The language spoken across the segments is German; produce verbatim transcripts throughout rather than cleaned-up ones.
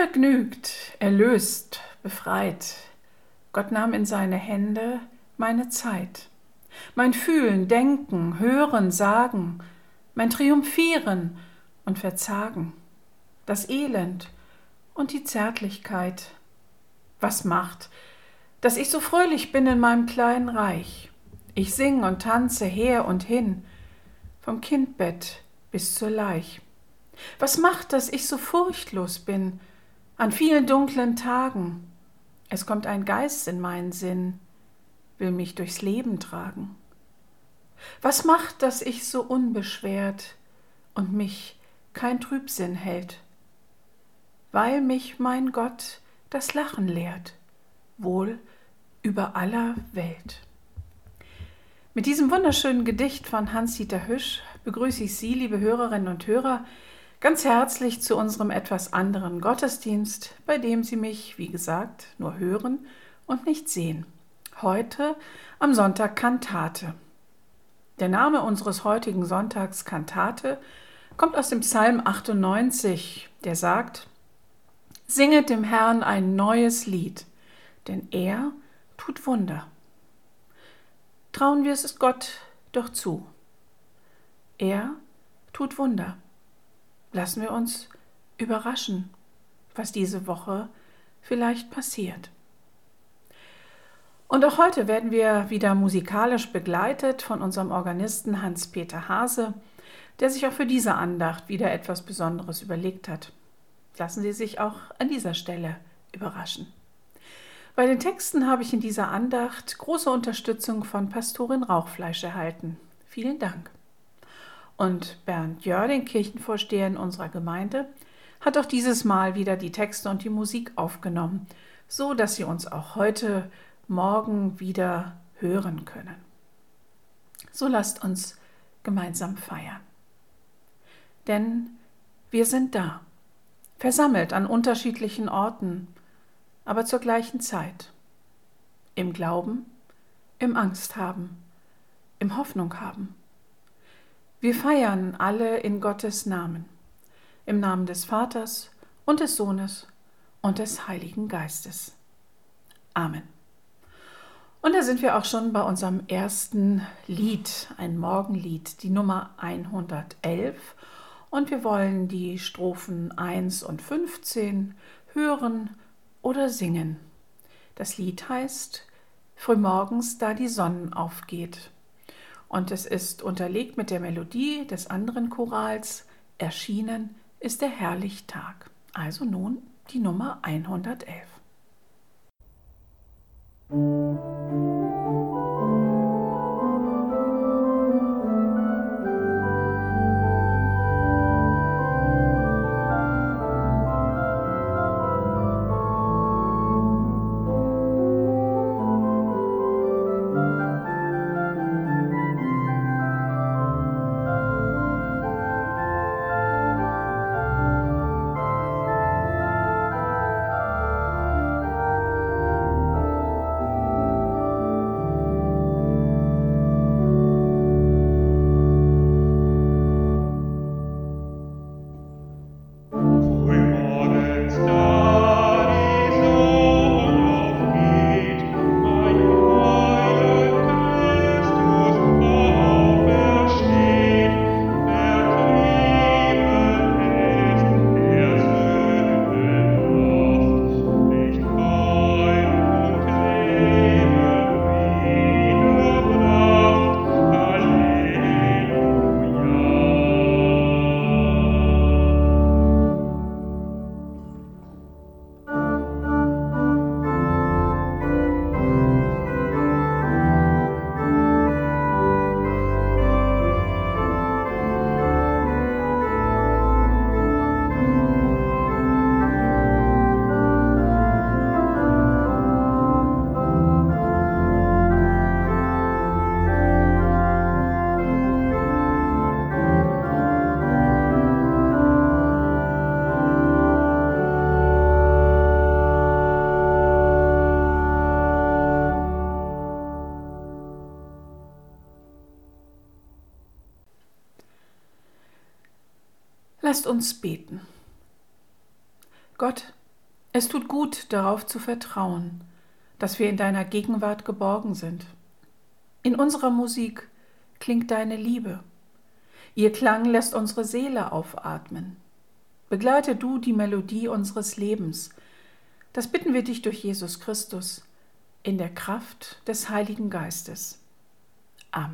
vergnügt, erlöst, befreit. Gott nahm in seine Hände meine Zeit, mein Fühlen, Denken, Hören, Sagen, mein Triumphieren und Verzagen, das Elend und die Zärtlichkeit. Was macht, dass ich so fröhlich bin in meinem kleinen Reich? Ich sing und tanze her und hin, vom Kindbett bis zur Leich. Was macht, dass ich so furchtlos bin an vielen dunklen Tagen? Es kommt ein Geist in meinen Sinn, will mich durchs Leben tragen. Was macht, dass ich so unbeschwert und mich kein Trübsinn hält? Weil mich mein Gott das Lachen lehrt, wohl über aller Welt. Mit diesem wunderschönen Gedicht von Hans-Dieter Hüsch begrüße ich Sie, liebe Hörerinnen und Hörer, ganz herzlich zu unserem etwas anderen Gottesdienst, bei dem Sie mich, wie gesagt, nur hören und nicht sehen. Heute am Sonntag Kantate. Der Name unseres heutigen Sonntags Kantate kommt aus dem Psalm achtundneunzig, der sagt: Singet dem Herrn ein neues Lied, denn er tut Wunder. Trauen wir es Gott doch zu. Er tut Wunder. Lassen wir uns überraschen, was diese Woche vielleicht passiert. Und auch heute werden wir wieder musikalisch begleitet von unserem Organisten Hans-Peter Hase, der sich auch für diese Andacht wieder etwas Besonderes überlegt hat. Lassen Sie sich auch an dieser Stelle überraschen. Bei den Texten habe ich in dieser Andacht große Unterstützung von Pastorin Rauchfleisch erhalten. Vielen Dank. Und Bernd Jör, den Kirchenvorsteher in unserer Gemeinde, hat auch dieses Mal wieder die Texte und die Musik aufgenommen, so dass Sie uns auch heute Morgen wieder hören können. So lasst uns gemeinsam feiern. Denn wir sind da, versammelt an unterschiedlichen Orten, aber zur gleichen Zeit. Im Glauben, im Angst haben, im Hoffnung haben. Wir feiern alle in Gottes Namen, im Namen des Vaters und des Sohnes und des Heiligen Geistes. Amen. Und da sind wir auch schon bei unserem ersten Lied, ein Morgenlied, die Nummer hundertelf. Und wir wollen die Strophen eins und fünfzehn hören oder singen. Das Lied heißt Frühmorgens, da die Sonne aufgeht. Und es ist unterlegt mit der Melodie des anderen Chorals, erschienen ist der herrlich Tag. Also nun die Nummer hundertelf. Lasst uns beten. Gott, Es tut gut, darauf zu vertrauen, dass wir in deiner Gegenwart geborgen sind. In unserer Musik klingt deine Liebe. Ihr Klang lässt unsere Seele aufatmen. Begleite du die Melodie unseres Lebens. Das bitten wir dich durch Jesus Christus in der Kraft des Heiligen Geistes. Amen.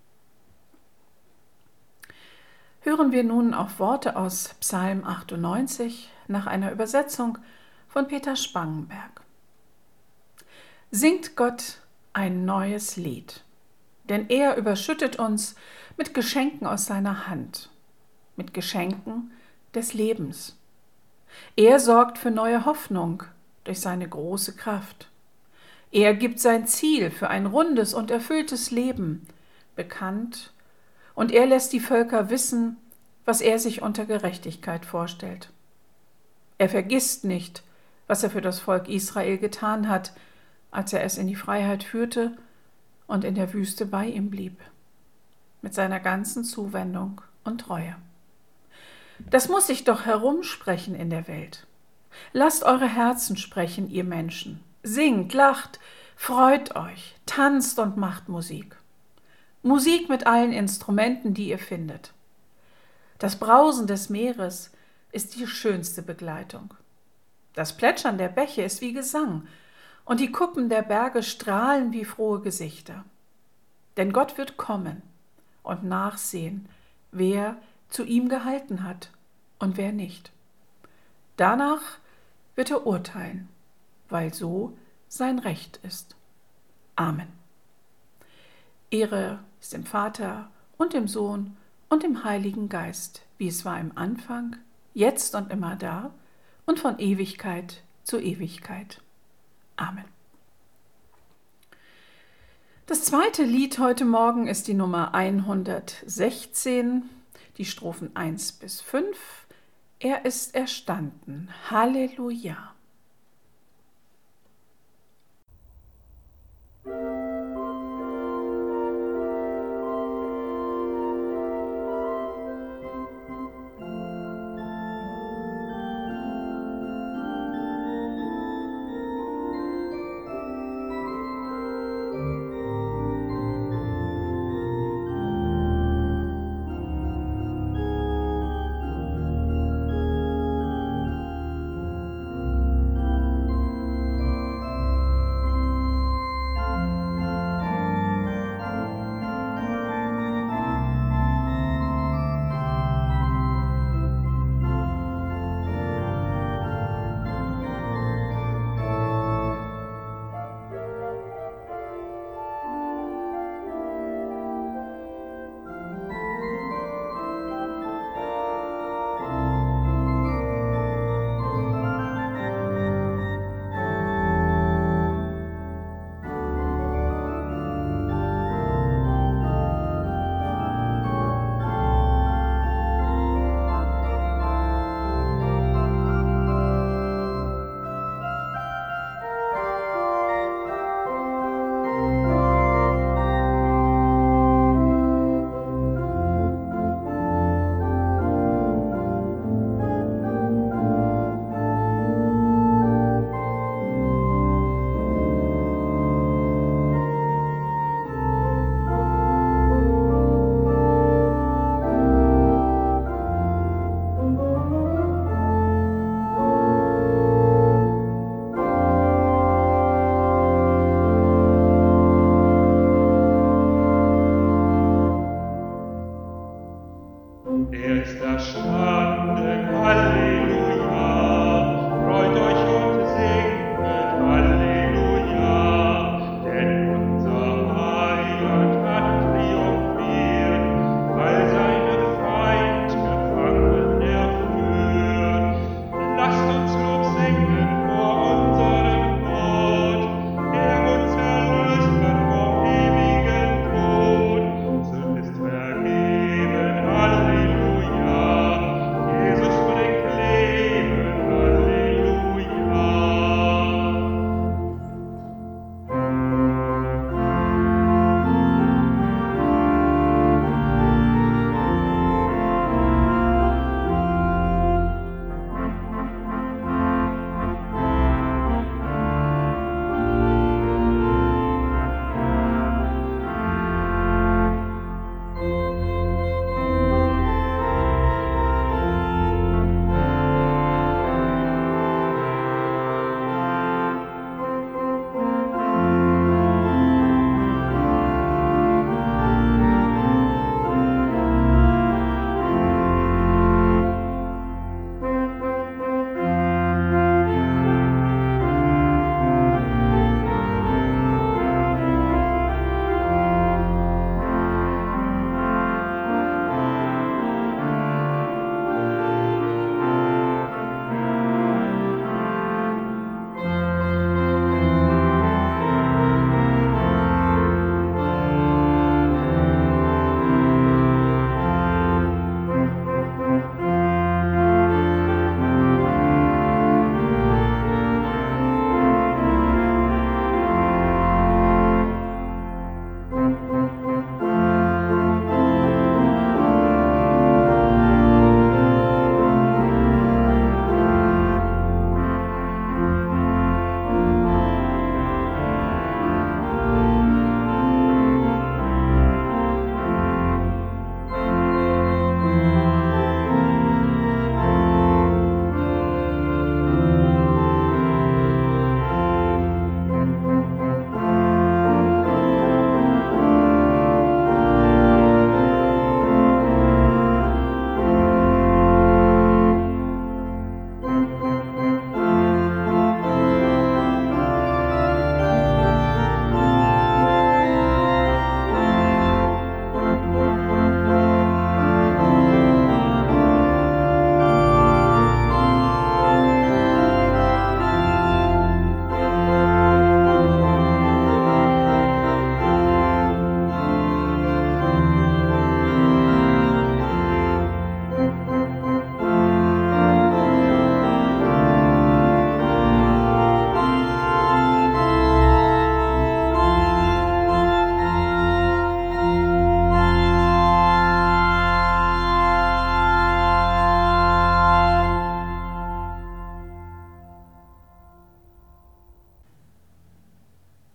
Hören wir nun auf Worte aus Psalm achtundneunzig nach einer Übersetzung von Peter Spangenberg. Singt Gott ein neues Lied, denn er überschüttet uns mit Geschenken aus seiner Hand, mit Geschenken des Lebens. Er sorgt für neue Hoffnung durch seine große Kraft. Er gibt sein Ziel für ein rundes und erfülltes Leben bekannt, und er lässt die Völker wissen, was er sich unter Gerechtigkeit vorstellt. Er vergisst nicht, was er für das Volk Israel getan hat, als er es in die Freiheit führte und in der Wüste bei ihm blieb, mit seiner ganzen Zuwendung und Treue. Das muss sich doch herumsprechen in der Welt. Lasst eure Herzen sprechen, ihr Menschen. Singt, lacht, freut euch, tanzt und macht Musik. Musik mit allen Instrumenten, die ihr findet. Das Brausen des Meeres ist die schönste Begleitung. Das Plätschern der Bäche ist wie Gesang, und die Kuppen der Berge strahlen wie frohe Gesichter. Denn Gott wird kommen und nachsehen, wer zu ihm gehalten hat und wer nicht. Danach wird er urteilen, weil so sein Recht ist. Amen. Ehre ist dem Vater und dem Sohn und dem Heiligen Geist, wie es war im Anfang, jetzt und immer da und von Ewigkeit zu Ewigkeit. Amen. Das zweite Lied heute Morgen ist die Nummer hundertsechzehn, die Strophen eins bis fünf. Er ist erstanden. Halleluja.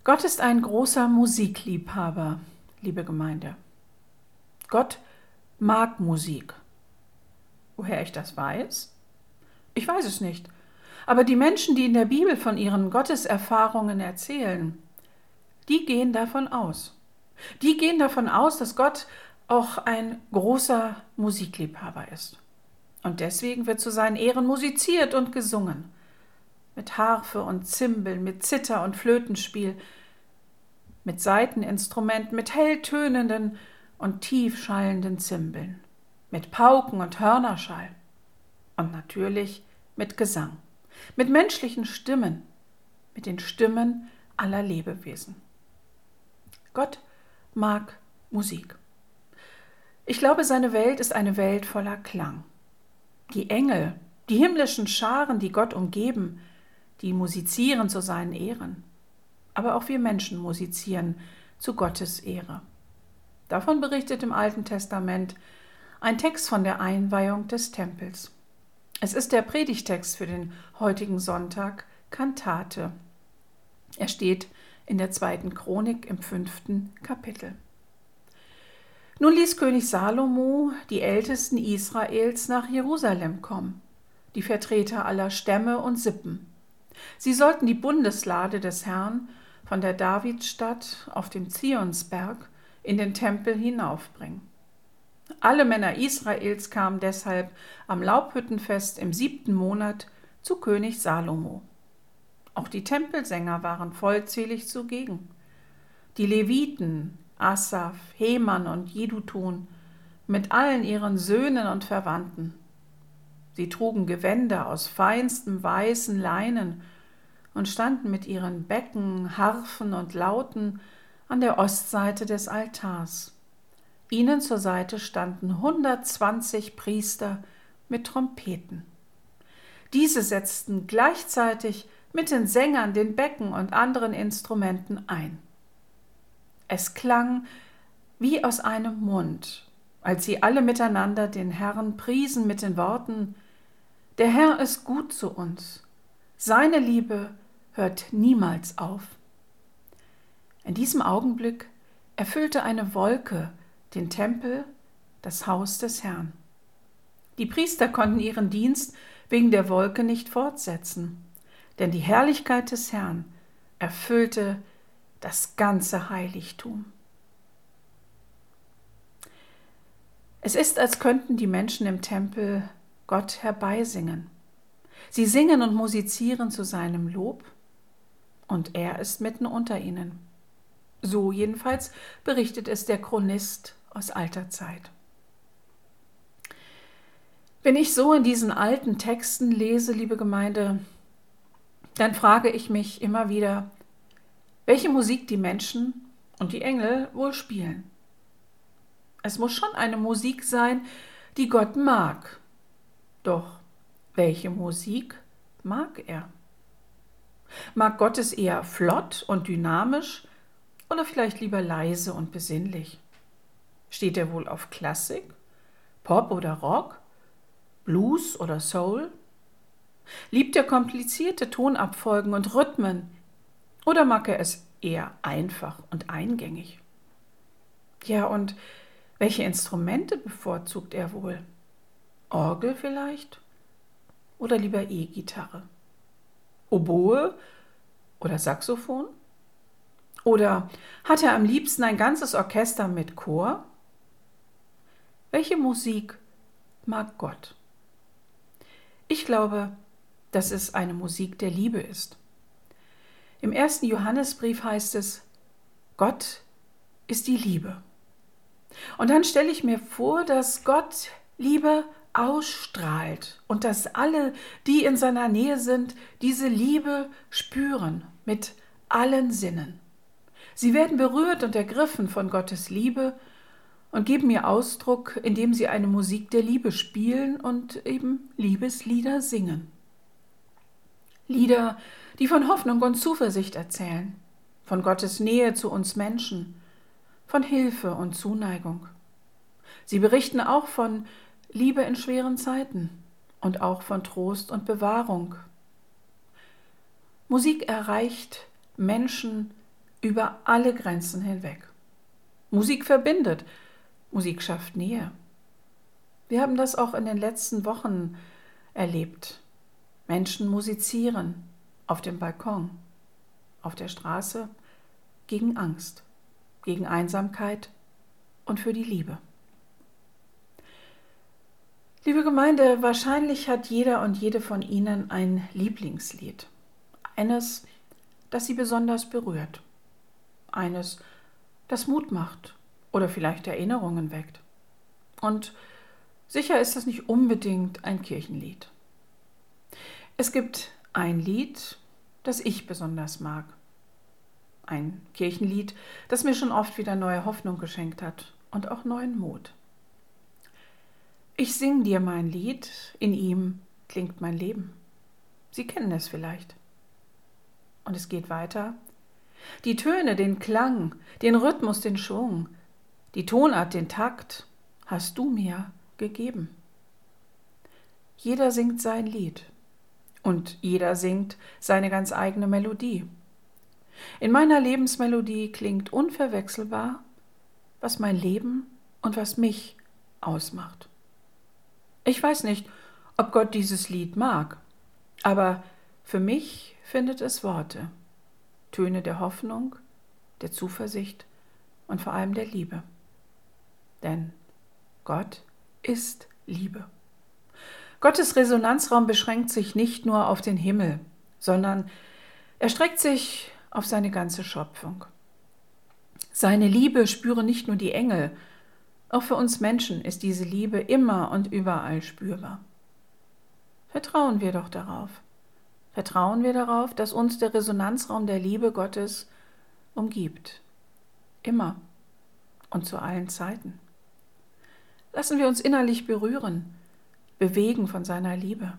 Gott ist ein großer Musikliebhaber, liebe Gemeinde. Gott mag Musik. Woher ich das weiß? Ich weiß es nicht. Aber die Menschen, die in der Bibel von ihren Gotteserfahrungen erzählen, die gehen davon aus. Die gehen davon aus, dass Gott auch ein großer Musikliebhaber ist. Und deswegen wird zu seinen Ehren musiziert und gesungen. Mit Harfe und Zimbeln, mit Zither und Flötenspiel, mit Saiteninstrumenten, mit hell tönenden und tief schallenden Zimbeln, mit Pauken und Hörnerschall und natürlich mit Gesang, mit menschlichen Stimmen, mit den Stimmen aller Lebewesen. Gott mag Musik. Ich glaube, seine Welt ist eine Welt voller Klang. Die Engel, die himmlischen Scharen, die Gott umgeben, die musizieren zu seinen Ehren. Aber auch wir Menschen musizieren zu Gottes Ehre. Davon berichtet im Alten Testament ein Text von der Einweihung des Tempels. Es ist der Predigtext für den heutigen Sonntag, Kantate. Er steht in der zweiten Chronik im fünften Kapitel. Nun ließ König Salomo die Ältesten Israels nach Jerusalem kommen, die Vertreter aller Stämme und Sippen. Sie sollten die Bundeslade des Herrn von der Davidstadt auf dem Zionsberg in den Tempel hinaufbringen. Alle Männer Israels kamen deshalb am Laubhüttenfest im siebten Monat zu König Salomo. Auch die Tempelsänger waren vollzählig zugegen. Die Leviten, Asaf, Heman und Jeduthun, mit allen ihren Söhnen und Verwandten. Sie trugen Gewänder aus feinstem weißen Leinen und standen mit ihren Becken, Harfen und Lauten an der Ostseite des Altars. Ihnen zur Seite standen hundertzwanzig Priester mit Trompeten. Diese setzten gleichzeitig mit den Sängern, den Becken und anderen Instrumenten ein. Es klang wie aus einem Mund, als sie alle miteinander den Herrn priesen mit den Worten: Der Herr ist gut zu uns, seine Liebe hört niemals auf. In diesem Augenblick erfüllte eine Wolke den Tempel, das Haus des Herrn. Die Priester konnten ihren Dienst wegen der Wolke nicht fortsetzen, denn die Herrlichkeit des Herrn erfüllte das ganze Heiligtum. Es ist, als könnten die Menschen im Tempel Gott herbeisingen. Sie singen und musizieren zu seinem Lob, und er ist mitten unter ihnen. So jedenfalls berichtet es der Chronist aus alter Zeit. Wenn ich so in diesen alten Texten lese, liebe Gemeinde, dann frage ich mich immer wieder, welche Musik die Menschen und die Engel wohl spielen. Es muss schon eine Musik sein, die Gott mag. Doch welche Musik mag er? Mag Gott es eher flott und dynamisch oder vielleicht lieber leise und besinnlich? Steht er wohl auf Klassik, Pop oder Rock, Blues oder Soul? Liebt er komplizierte Tonabfolgen und Rhythmen oder mag er es eher einfach und eingängig? Ja, und welche Instrumente bevorzugt er wohl? Orgel vielleicht? Oder lieber E-Gitarre? Oboe oder Saxophon? Oder hat er am liebsten ein ganzes Orchester mit Chor? Welche Musik mag Gott? Ich glaube, dass es eine Musik der Liebe ist. Im ersten Johannesbrief heißt es, Gott ist die Liebe. Und dann stelle ich mir vor, dass Gott Liebe ausstrahlt und dass alle, die in seiner Nähe sind, diese Liebe spüren mit allen Sinnen. Sie werden berührt und ergriffen von Gottes Liebe und geben ihr Ausdruck, indem sie eine Musik der Liebe spielen und eben Liebeslieder singen. Lieder, die von Hoffnung und Zuversicht erzählen, von Gottes Nähe zu uns Menschen, von Hilfe und Zuneigung. Sie berichten auch von Liebe in schweren Zeiten und auch von Trost und Bewahrung. Musik erreicht Menschen über alle Grenzen hinweg. Musik verbindet, Musik schafft Nähe. Wir haben das auch in den letzten Wochen erlebt. Menschen musizieren auf dem Balkon, auf der Straße, gegen Angst, gegen Einsamkeit und für die Liebe. Liebe Gemeinde, wahrscheinlich hat jeder und jede von Ihnen ein Lieblingslied. Eines, das Sie besonders berührt. Eines, das Mut macht oder vielleicht Erinnerungen weckt. Und sicher ist das nicht unbedingt ein Kirchenlied. Es gibt ein Lied, das ich besonders mag. Ein Kirchenlied, das mir schon oft wieder neue Hoffnung geschenkt hat und auch neuen Mut. Ich sing dir mein Lied, in ihm klingt mein Leben. Sie kennen es vielleicht. Und es geht weiter. Die Töne, den Klang, den Rhythmus, den Schwung, die Tonart, den Takt hast du mir gegeben. Jeder singt sein Lied und jeder singt seine ganz eigene Melodie. In meiner Lebensmelodie klingt unverwechselbar, was mein Leben und was mich ausmacht. Ich weiß nicht, ob Gott dieses Lied mag, aber für mich findet es Worte, Töne der Hoffnung, der Zuversicht und vor allem der Liebe. Denn Gott ist Liebe. Gottes Resonanzraum beschränkt sich nicht nur auf den Himmel, sondern er streckt sich auf seine ganze Schöpfung. Seine Liebe spüren nicht nur die Engel, auch für uns Menschen ist diese Liebe immer und überall spürbar. Vertrauen wir doch darauf. Vertrauen wir darauf, dass uns der Resonanzraum der Liebe Gottes umgibt. Immer und zu allen Zeiten. Lassen wir uns innerlich berühren, bewegen von seiner Liebe.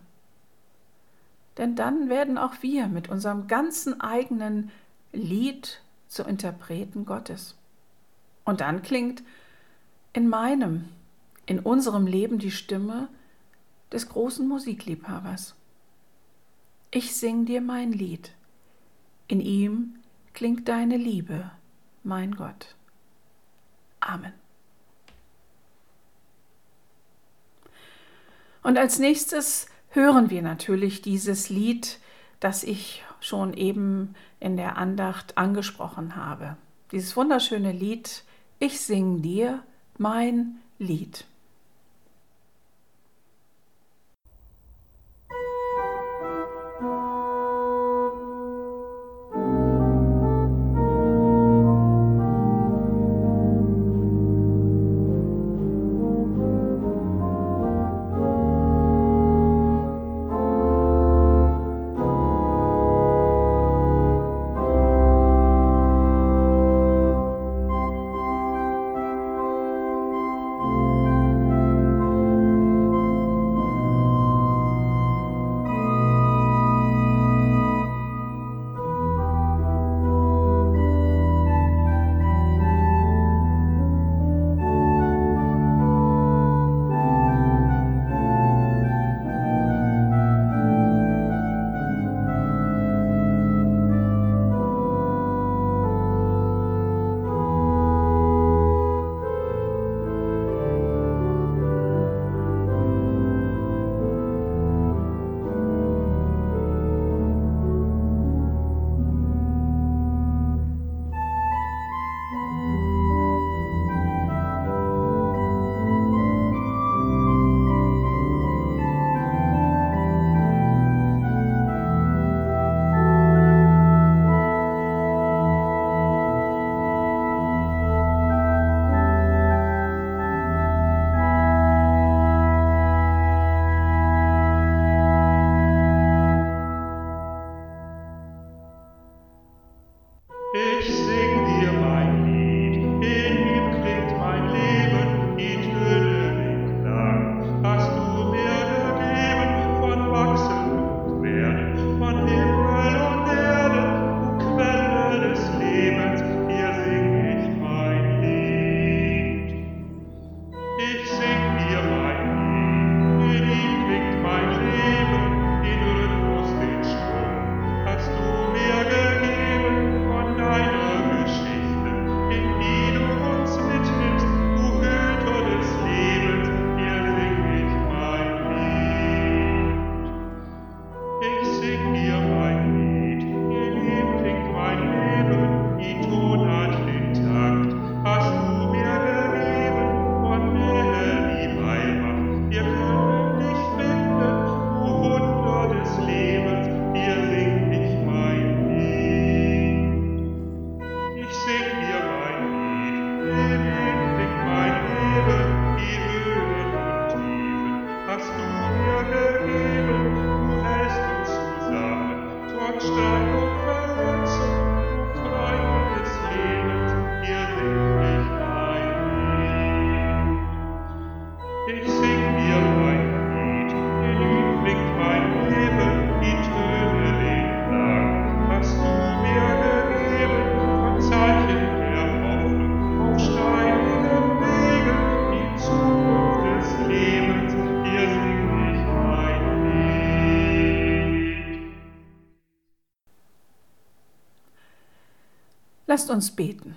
Denn dann werden auch wir mit unserem ganzen eigenen Lied zu Interpreten Gottes. Und dann klingt in meinem, in unserem Leben die Stimme des großen Musikliebhabers. Ich sing dir mein Lied, in ihm klingt deine Liebe, mein Gott. Amen. Und als nächstes hören wir natürlich dieses Lied, das ich schon eben in der Andacht angesprochen habe. Dieses wunderschöne Lied, Ich sing dir mein Lied. Lasst uns beten.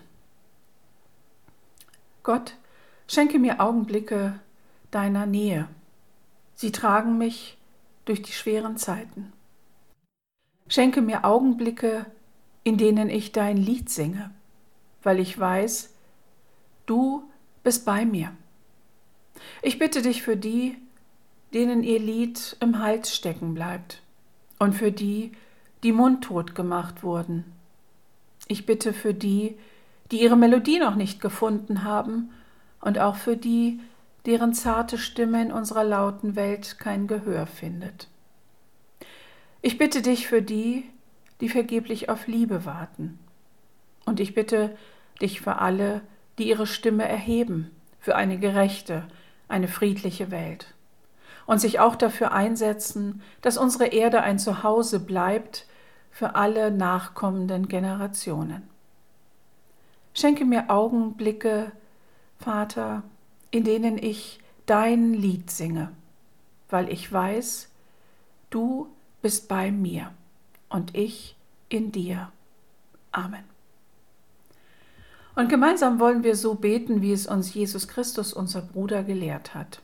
Gott, schenke mir Augenblicke deiner Nähe. Sie tragen mich durch die schweren Zeiten. Schenke mir Augenblicke, in denen ich dein Lied singe, weil ich weiß, du bist bei mir. Ich bitte dich für die, denen ihr Lied im Hals stecken bleibt und für die, die mundtot gemacht wurden. Ich bitte für die, die ihre Melodie noch nicht gefunden haben und auch für die, deren zarte Stimme in unserer lauten Welt kein Gehör findet. Ich bitte dich für die, die vergeblich auf Liebe warten. Und ich bitte dich für alle, die ihre Stimme erheben, für eine gerechte, eine friedliche Welt. Und sich auch dafür einsetzen, dass unsere Erde ein Zuhause bleibt für alle nachkommenden Generationen. Schenke mir Augenblicke, Vater, in denen ich dein Lied singe, weil ich weiß, du bist bei mir und ich in dir. Amen. Und gemeinsam wollen wir so beten, wie es uns Jesus Christus, unser Bruder, gelehrt hat.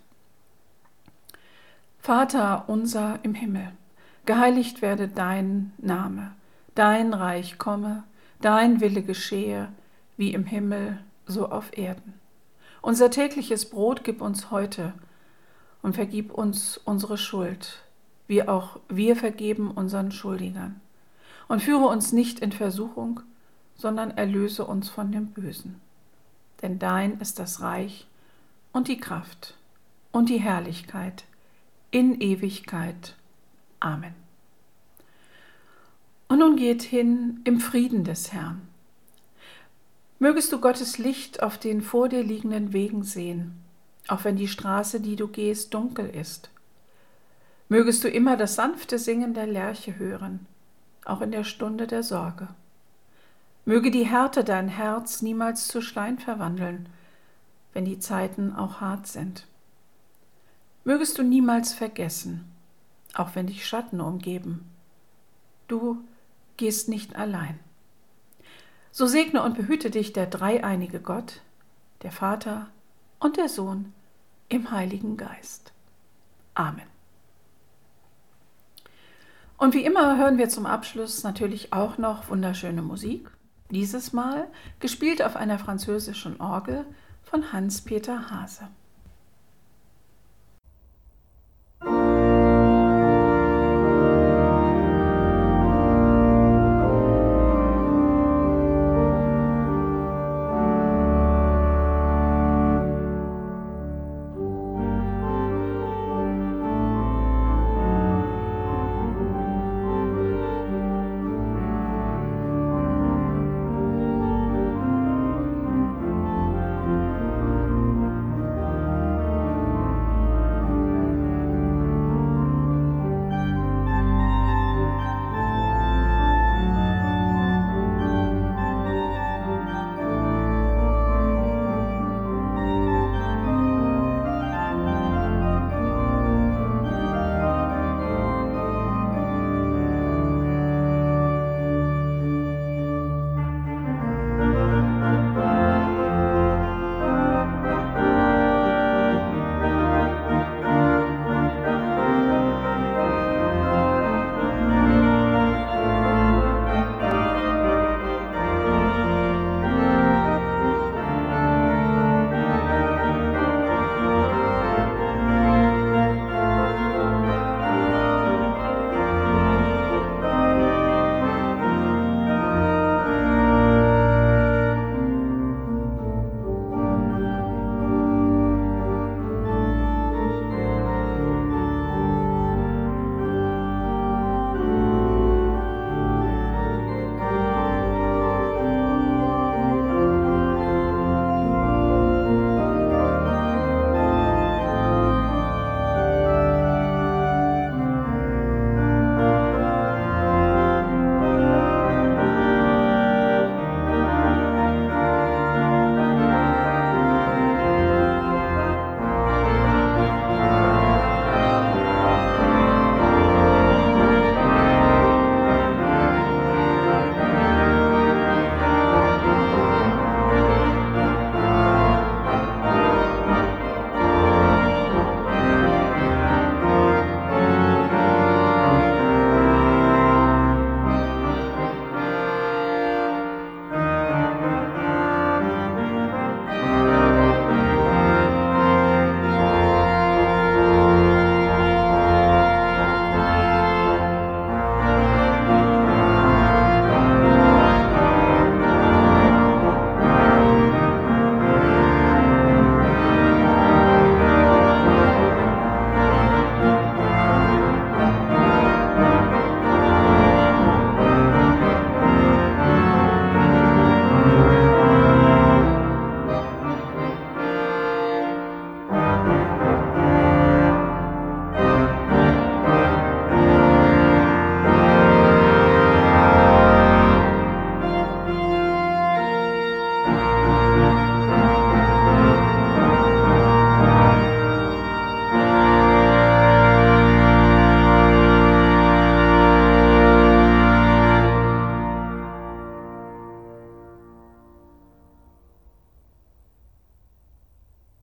Vater unser im Himmel, geheiligt werde dein Name, dein Reich komme, dein Wille geschehe, wie im Himmel, so auf Erden. Unser tägliches Brot gib uns heute und vergib uns unsere Schuld, wie auch wir vergeben unseren Schuldigern. Und führe uns nicht in Versuchung, sondern erlöse uns von dem Bösen. Denn dein ist das Reich und die Kraft und die Herrlichkeit in Ewigkeit. Amen. Und nun geht hin im Frieden des Herrn. Mögest du Gottes Licht auf den vor dir liegenden Wegen sehen, auch wenn die Straße, die du gehst, dunkel ist. Mögest du immer das sanfte Singen der Lerche hören, auch in der Stunde der Sorge. Möge die Härte dein Herz niemals zu Stein verwandeln, wenn die Zeiten auch hart sind. Mögest du niemals vergessen, auch wenn dich Schatten umgeben. Du gehst nicht allein. So segne und behüte dich der dreieinige Gott, der Vater und der Sohn im Heiligen Geist. Amen. Und wie immer hören wir zum Abschluss natürlich auch noch wunderschöne Musik. Dieses Mal gespielt auf einer französischen Orgel von Hans-Peter Hase.